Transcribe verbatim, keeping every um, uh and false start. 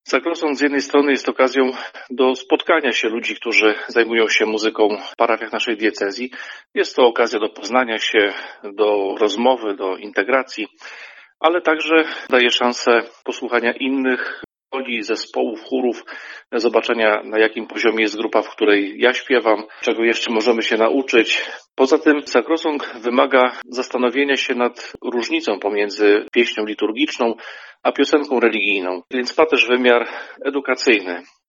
Zakrosąg z jednej strony jest okazją do spotkania się ludzi, którzy zajmują się muzyką w parafiach naszej diecezji. Jest to okazja do poznania się, do rozmowy, do integracji, ale także daje szansę posłuchania innych woli, zespołów, chórów, zobaczenia, na jakim poziomie jest grupa, w której ja śpiewam, czego jeszcze możemy się nauczyć. Poza tym zakrosąg wymaga zastanowienia się nad różnicą pomiędzy pieśnią liturgiczną a piosenką religijną, więc ma też wymiar edukacyjny.